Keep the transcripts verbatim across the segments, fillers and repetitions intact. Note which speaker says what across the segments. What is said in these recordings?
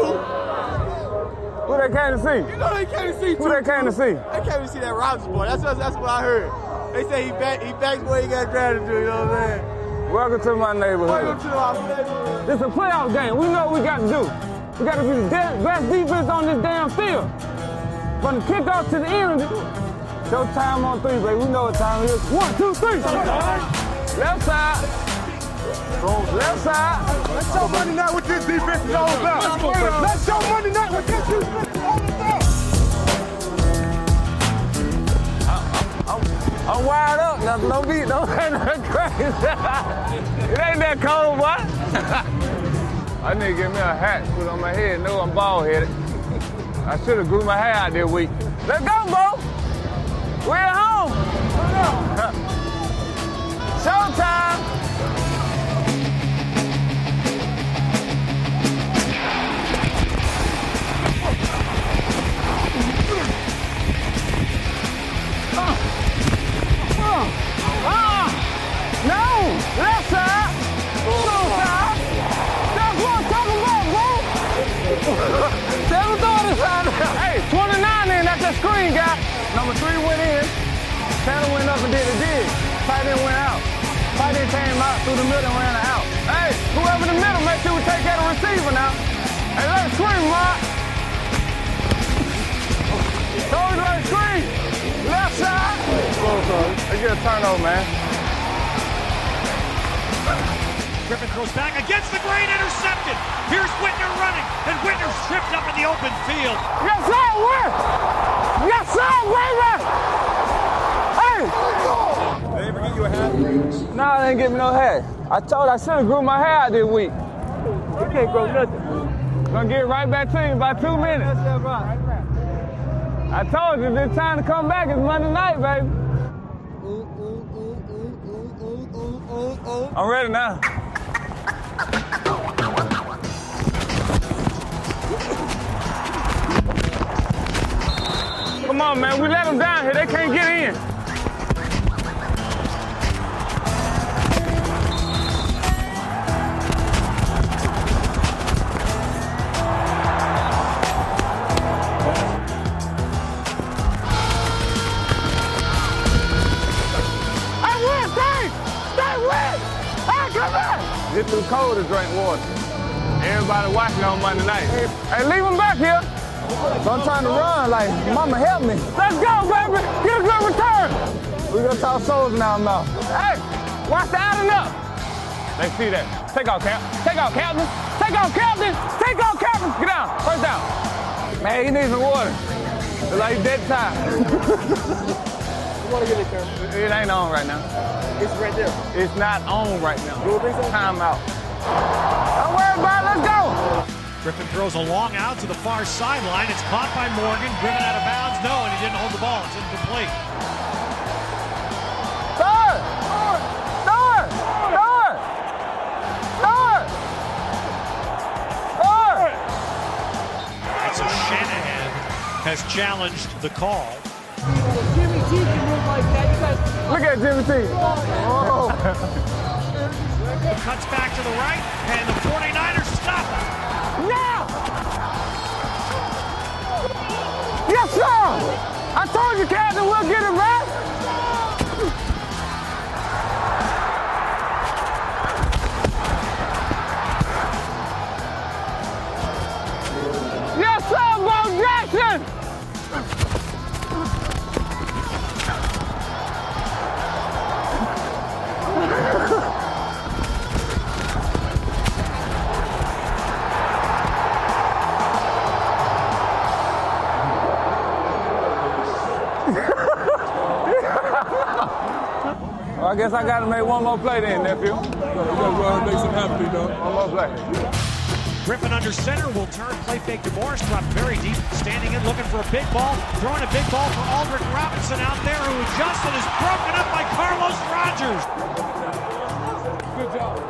Speaker 1: Who they came to see?
Speaker 2: You know they came to see.
Speaker 1: Who they came to see?
Speaker 2: They came to see that Rogers boy. That's what, that's what I heard. They say he back, he back where he got drafted to. You know what I'm saying?
Speaker 1: Welcome to my neighborhood.
Speaker 2: Welcome to our neighborhood.
Speaker 1: This is a playoff game. We know what we got to do. We got to be the best defense on this damn field. From the kickoff to the end. Showtime on three, baby. We know what time it is. One, two, three. Left side. Left side.
Speaker 3: Let's show Monday night what this defense is all about. Let's show Monday night what this defense is all about.
Speaker 1: I'm wired up. No, no beat. Don't ain't nothing crazy. It ain't that cold, boy. I need to get me a hat, put on my head. No, I'm bald headed. I should have grew my hair out this week. Let's go, Bo. We're at home. Showtime. Ah! No! Left side! Full side! That's what I'm talking about, bro! Seven thought inside. Hey, twenty-nine in, that's that screen guy. Number three went in. Tanner went up and did a dig. Tight end went out. Tight end came out through the middle and ran it out. Hey, whoever in the middle, make sure we take out a receiver now. Hey, let it scream, Mark. Told you to let it scream. Left side. They get a turnover, man.
Speaker 4: Griffin throws back against the grain, intercepted. Here's Whitner running, and Whitner's tripped up in the open field.
Speaker 1: Yes, sir, win! Yes, sir, baby! Hey!
Speaker 3: They ever get you a hat?
Speaker 1: Nah, they didn't give me no hat. I told I should have grew my hair out this week. You can't grow nothing. Gonna get right back to you in about two minutes. I told you, it's time to come back. It's Monday night, baby. I'm ready now. Come on, man. We let them down here. They can't get in. Get too cold to drink water. Everybody watching on Monday night. Hey, leave them back here. So I'm trying to run like, mama help me. Let's go, baby. Get a good return. We're gonna talk souls now, now. Hey, watch the out and up. They see that. Take off, Cap. Take off, Captain. Take off, Captain. Take off, Captain. Get down. First down. Man, he needs some water. It's like dead time.
Speaker 2: You want to get it there?
Speaker 1: It ain't on right now.
Speaker 2: It's right there.
Speaker 1: It's not on right now.
Speaker 2: You don't think so?
Speaker 1: Time out. Don't worry about it. Let's go.
Speaker 4: Griffin throws a long out to the far sideline. It's caught by Morgan. Driven out of bounds. No, and he didn't hold the ball. It's incomplete.
Speaker 1: Third. Third. Third. Third. Third.
Speaker 4: And so Shanahan has challenged the call.
Speaker 2: Jimmy T can move like that. You guys.
Speaker 1: Look at Jimmy T. Oh.
Speaker 4: Cuts back to the right, and the forty-niners stop him.
Speaker 1: Now! Yes, sir! I told you, Captain, we'll get it back. Yes, sir, Bo Jackson! Well, I guess I got to make one more play then, nephew.
Speaker 3: You gotta go ahead and make some happen, dog.
Speaker 1: One more play.
Speaker 4: Griffin under center will turn, play fake to Morris, drop very deep, standing in, looking for a big ball, throwing a big ball for Aldrick Robinson out there, who adjusted, is broken up by Carlos Rogers.
Speaker 3: Good job.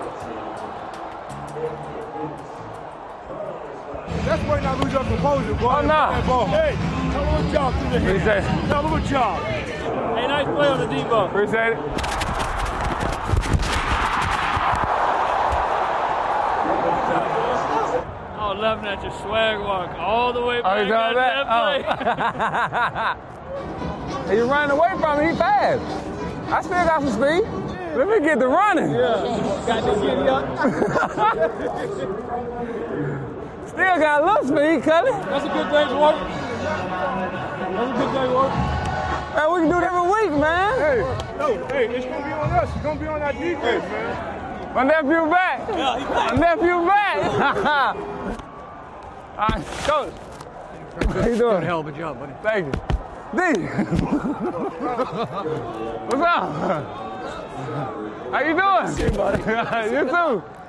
Speaker 3: That's why not lose your composure, boy.
Speaker 1: Oh, no.
Speaker 3: Hey, tell him what job through the head.
Speaker 1: Appreciate it.
Speaker 3: Tell him what job.
Speaker 2: Hey, nice play on the D-ball.
Speaker 1: Appreciate it.
Speaker 2: Oh,
Speaker 5: laughing at your swag walk all the way
Speaker 1: Oh,
Speaker 5: back
Speaker 1: you saw
Speaker 5: out
Speaker 1: that?
Speaker 5: that play.
Speaker 1: Oh. He running away from me. He fast. I still got some speed. Let me get to running.
Speaker 5: Yeah. Got to get you up.
Speaker 1: Still got a little speed, Cully.
Speaker 5: That's a good day's work. That's a good day's work.
Speaker 1: Man, we can do it every week, man.
Speaker 3: Hey, no, hey, it's gonna be on us. It's gonna be on our defense, man.
Speaker 1: My nephew back.
Speaker 5: Yeah, he back.
Speaker 1: My nephew back. All right, coach. How you doing?
Speaker 6: Hell of a job, buddy.
Speaker 1: Thank you. D. What's up? How you doing?
Speaker 6: Hey, buddy.
Speaker 1: You too.